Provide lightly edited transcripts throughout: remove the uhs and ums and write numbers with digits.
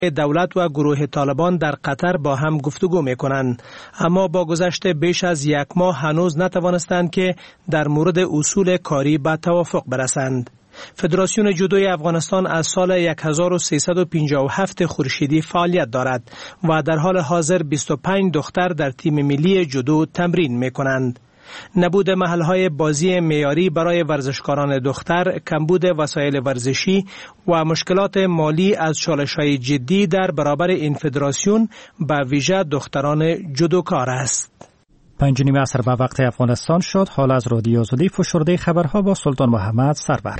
دولت و گروه طالبان در قطر با هم گفتگو می‌کنند، اما با گذشت بیش از یک ماه هنوز نتوانستند که در مورد اصول کاری به توافق برسند. فدراسیون جودوی افغانستان از سال 1357 خورشیدی فعالیت دارد و در حال حاضر 25 دختر در تیم ملی جودو تمرین می‌کنند. نبود محل‌های بازی معیاری برای ورزشکاران دختر، کمبود وسایل ورزشی و مشکلات مالی از چالش‌های جدی در برابر این فدراسیون به ویژه دختران جودوکار است. 5:30 عصر به وقت افغانستان شد. حال از رادیو آزادی فشرده خبرها با سلطان محمد سرور.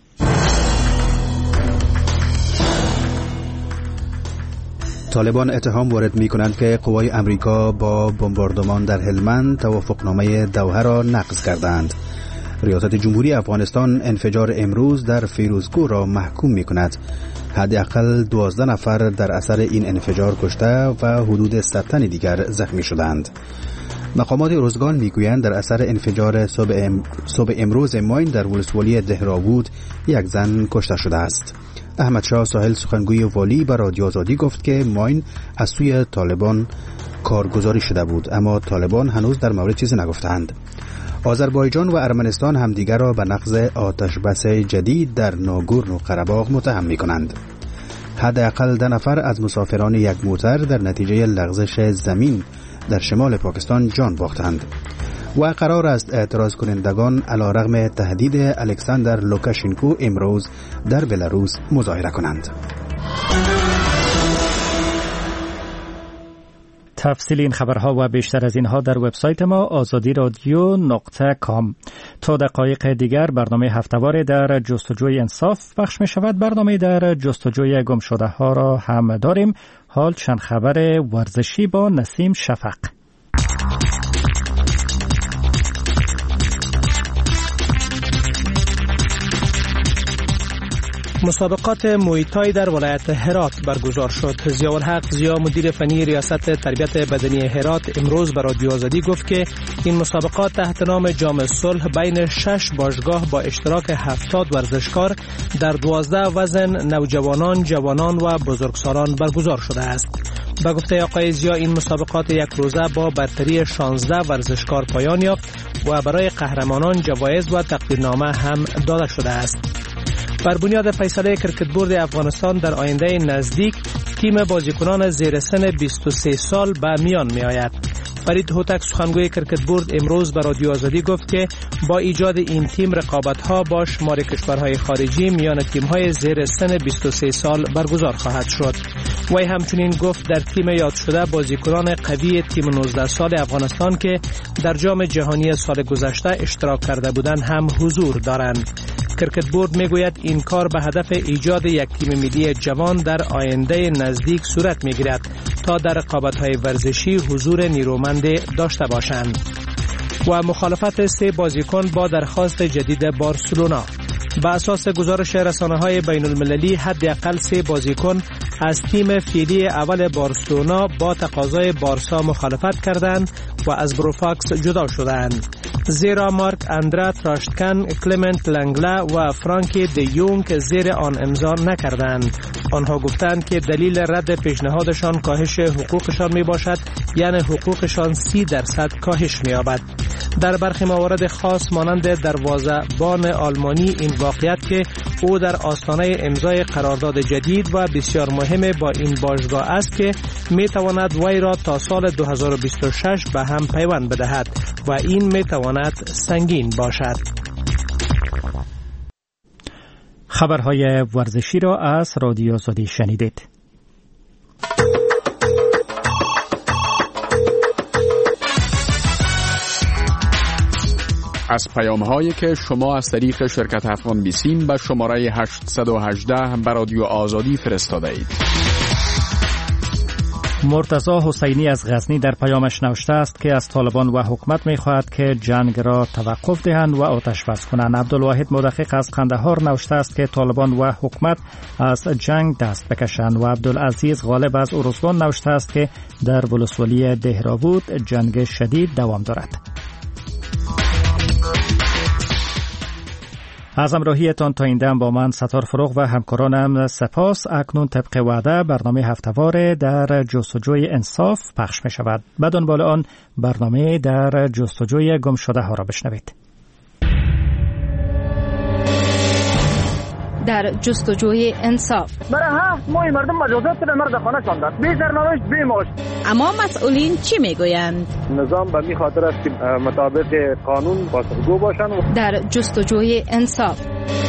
طالبان اتهام وارد می کنند که قوای امریکا با بمباردمان در هلمند توافقنامه دوحه را نقض کردند. ریاست جمهوری افغانستان انفجار امروز در فیروزکوه را محکوم می کند. حداقل 12 نفر در اثر این انفجار کشته و حدود 100 تن دیگر زخمی شدند. مقامات ارزگان میگویند در اثر انفجار صبح امروز ماین در ولسوالی دهراوود یک زن کشته شده است. احمد شاه ساحل سخنگوی والی به رادیو آزادی گفت که ماین از سوی طالبان کارگزاری شده بود، اما طالبان هنوز در مورد چیزی نگفتند. آذربایجان و ارمنستان همدیگر را به نقض آتشبس جدید در ناگورنو قره‌باغ متهم می‌کنند. حداقل 10 نفر از مسافران یک موتر در نتیجه لغزش زمین در شمال پاکستان جان باختند و قرار است اعتراض کنندگان علیرغم تهدید الکساندر لوکاشنکو امروز در بلاروس مظاهره کنند. تفصیل این خبرها و بیشتر از اینها در وبسایت ما azadiradio.com. تا دقایق دیگر برنامه هفته‌وار در جستجوی انصاف پخش می شود. برنامه در جستجوی گم شده ها را هم داریم. حال چند خبر ورزشی با نسیم شفق. مسابقات مویتای در ولایت هرات برگزار شد. ضیاءالحق زیا مدیر فنی ریاست تربیت بدنی هرات امروز به رادیو آزادی گفت که این مسابقات تحت نام جام صلح بین 6 باشگاه با اشتراک 70 ورزشکار در 12 وزن نوجوانان، جوانان و بزرگسالان برگزار شده است. به گفته آقای زیا این مسابقات یک روزه با برتری 16 ورزشکار پایان یافت و برای قهرمانان جوایز و تقدیرنامه هم داده شده است. بر بنیاد فیصله کرکت بورد افغانستان در آینده نزدیک تیم بازیکنان زیر سن 23 سال به میان می آید. فرید هوتک سخنگوی کرکت بورد امروز به رادیو آزادی گفت که با ایجاد این تیم رقابت‌ها با شمار کشورهای خارجی میان تیم‌های زیر سن 23 سال برگزار خواهد شد. وی همچنین گفت در تیم یاد شده بازیکنان قوی تیم 19 سال افغانستان که در جام جهانی سال گذشته اشتراک کرده بودند هم حضور دارند. کرکت بورد میگوید این کار به هدف ایجاد یک تیم ملی جوان در آینده نزدیک صورت میگیرد تا در رقابت‌های ورزشی حضور نیرومند داشته باشند. و مخالفت 3 بازیکن با درخواست جدید بارسلونا. به اساس گزارش رسانه‌های بین المللی حداقل 3 بازیکن از تیم فعلی اول بارسلونا با تقاضای بارسا مخالفت کردند و از بروفاکس جدا شدند. زیرا مارک اندرا تراشتکن، کلمنت لنگلا و فرانکی دیونگ زیر آن امضا نکردند. آنها گفتند که دلیل رد پیشنهادشان کاهش حقوقشان می باشد، یعنی حقوقشان 30% کاهش می یابد. در برخی موارد خاص مانند دروازه‌بان آلمانی این واقعیت که او در آستانه امضای قرارداد جدید و بسیار مهم با این باشگاه است که می تواند وی را تا سال 2026 به هم پیوند بدهد و این می تواند سنگین باشد. خبرهای ورزشی را از رادیو آزادی شنیدید. از پیام‌هایی که شما از طریق شرکت افغان بیسیم به شماره 818 به رادیو آزادی فرستاده اید. مرتضی حسینی از غزنی در پیامش نوشته است که از طالبان و حکومت می‌خواهد که جنگ را توقف دهند و آتش بس کنند. عبدالواحد مدقق از قندهار نوشته است که طالبان و حکومت از جنگ دست بکشند و عبدالعزیز غالب از ارزگان نوشته است که در ولسوالی دهراوود جنگ شدید دوام دارد. از همراهیتان تا این دم با من ستار فروغ و همکارانم سپاس. اکنون طبق وعده برنامه هفته‌وار در جستجوی انصاف پخش می شود. به دنبال آن برنامه در جستجوی گم شده ها را بشنوید. در جستجوی انصاف برای 7 ماه مردم مجازات به مرد خانه شاندند، بی سرنوشت بی معاش. اما مسئولین چی میگویند؟ نظام به می خاطر است که مطابق قانون پاسخگو باشند. در جستجوی انصاف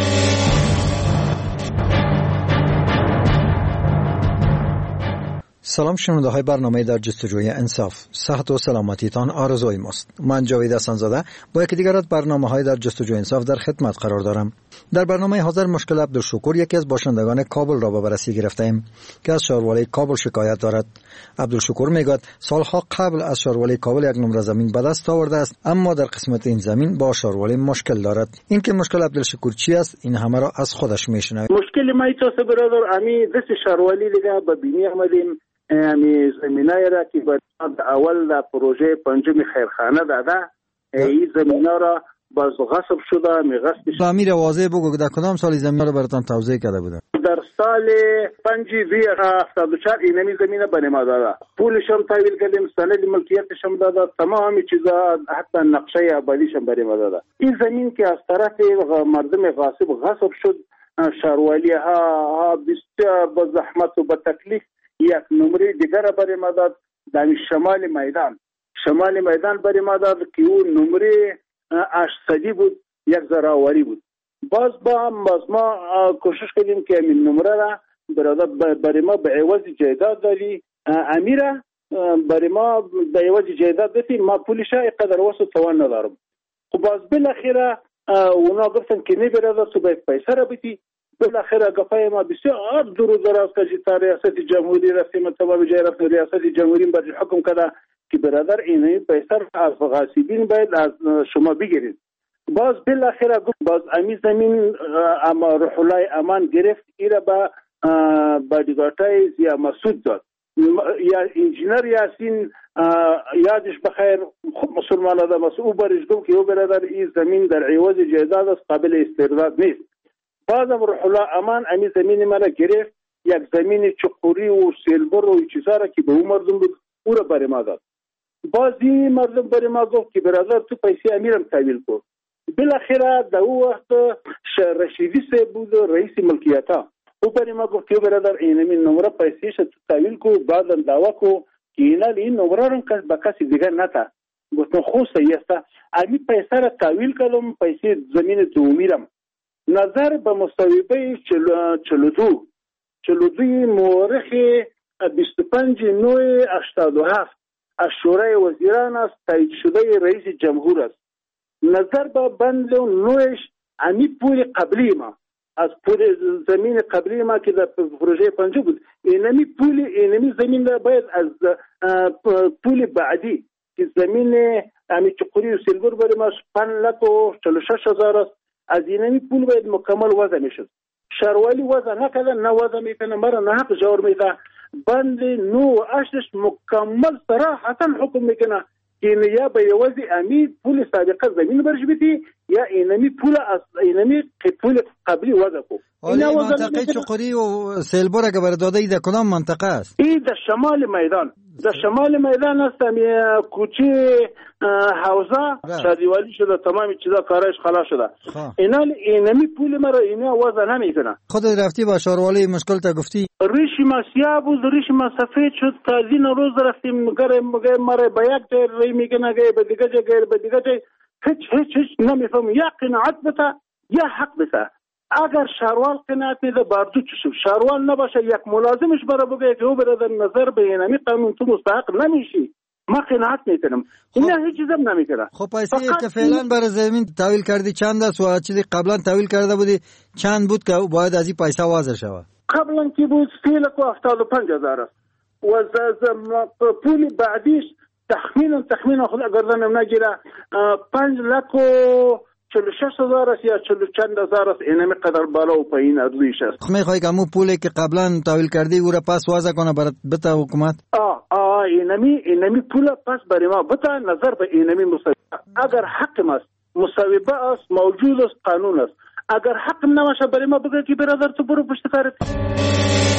سلام شنونده های برنامه در جستجوی انصاف، صحت و سلامتیتان آرزوی ماست. من جاوید حسن‌زاده با یکی دیگر از برنامه‌های در جستجوی انصاف در خدمت قرار دارم. در برنامه حاضر مشکل عبدالشکور یکی از باشندگان کابل را به بررسی گرفتیم که از شهروالی کابل شکایت دارد. عبدالشکور میگوید سالها قبل از شهروالی کابل یک نمره زمین به دست آورده است، اما در قسمت این زمین با شهروالی مشکل دارد. این که مشکل عبدالشکور چی است، این همه را از خودش میشنویم. مشکل ما ایتاست برادر، امی دست شهروالی دیگه به بینی آمدیم. امی زمینای را که باید اول در پروژه پنجم خیرخانه داده، این زمینه را باز غصب شده. می غصبش امیر واضح بگو در کدام سال زمین را براتون توزیع کرده بودن؟ در سال 5/2/74 اینمی زمینه به ما داده. پولش هم تحویل کردیم، سند ملکیتش هم داده، تمام چیزا حتی نقشه آبادیش هم به ما داده. این زمین که از طرف مردم غصب شد، شهروالی ها بسیار با زحمت و با تکلیف یک نمره دیگر برای ما داد در شمال میدان برای ما داد که اون نمره 800 بود، یک زراوری بود. باز ما کوشش کردیم که این نمره را برای ما به عوض جایداد دادی، امیره برای ما به عوض جایداد دادی، ما پولش اینقدر واسه توان ندارم. خب باز بالاخره اونا گفتن که نبرده تو باید پیسه را بدی. بالاخره گفای ما بسیار دور و دراز کشید تا ریاست جمهوری رفتیم، تمام جای رفتیم ریاست جمهوری بر حکم کرده که برادر این پیسه از غاصبین باید از شما بگیرید. باز بالاخره باز امی زمین اما روح الله امان گرفت، ایره با بادیگارتای زیا مسعود داد. یا انجینر یاسین یادش بخیر، خود مسلمان آدم است، او برش گفت که او برادر این زمین در عوض جایداد است، قابل استرداد نیست. بازم روح الله امان امی زمین مرا گرفت، یک زمین چقوری و سیلبر و چیزا را که به او مردم بود او را برای ما داد. بازی مردم برای ما گفت که برادر تو پیسه امیرم تحویل کن. بالاخره در او وقت رشیدی سه بود رئیس ملکیت ها، او برای ما گفت که برادر اینمی نمره پیسهش تو تحویل کو، بعدم دعوا کو که این نمره رو به کسی دیگر نتا. گفتم خوب صحیح است. امی پیسه را تحویل کردم، پیسه زمین دومیرم نظر به مصوبه 42 مورخ 25/9/87 از شورای وزیران است، تایید شده رئیس جمهور است. نظر به بند نوش امی پول قبلی ما از پول زمین قبلی ما که در پروژه پنجم بود، اینمی زمین را باید از پول بعدی که زمین امی چقوری و سیلبر برای ما 5,46,000 است، از اینمی پول باید مکمل وضع میشد. شهروالی وضع نکردن، نه وضع میکنه، مرا نه حق جور میده. بند 9/8 مکمل صراحتا حکم میکنه که یا به یوازی امی پول سابقه زمین برش بیدی یا اینمی پول قبلی وضع کو. این منطقه چقوری و سیلبر اگه برداده ای در کدام منطقه است؟ ای در شمال میدان است. امی کوچه حوزه شادیوالی شده، تمامی چیزا کارش خلاص شده. اینمی پول مرا اینا وضع نمیکنه. خود رفتی با شهروالی مشکل تا گفتی؟ ریش ما سیاه بود، ریش ما سفید شد. تا این روز رفتیم مرا به یک جای ری میکنه، به دیگه جای هیچ نمیفهم. یا قناعت بتا یا حق بتا. اگر شهروال قناعت میده باردو چشم، شهروال نباشه یک ملازمش برای بگه که او برادر نظر به اینمی قانون تو مستحق نمیشی، ما قناعت میکنم. اینا هیچ چیزم نمیکنه. خب پیسه که فعلا برای زمین تحویل کردی چند است و چیزی قبلا تحویل کرده بودی چند بود که باید از این پیسه واضح شود؟ قبلا که بود 3,75,000 است و پول بعدیش تخمین خود اگر دنم نگیره 5,46,000 است یا 40,000 است. اینمی قدر بالا و پایین ارزش است. میخوای که همون پولی که قبلا تحویل کردی او را پس وضع کنه برات بتا حکومت؟ اینمی پول پس برای ما بتا. نظر به اینمی مصوبه اگر حق است، مصوبه است، موجود است، قانون است. اگر حق نباشه برای ما بگه که برادر تو برو پشت کارت.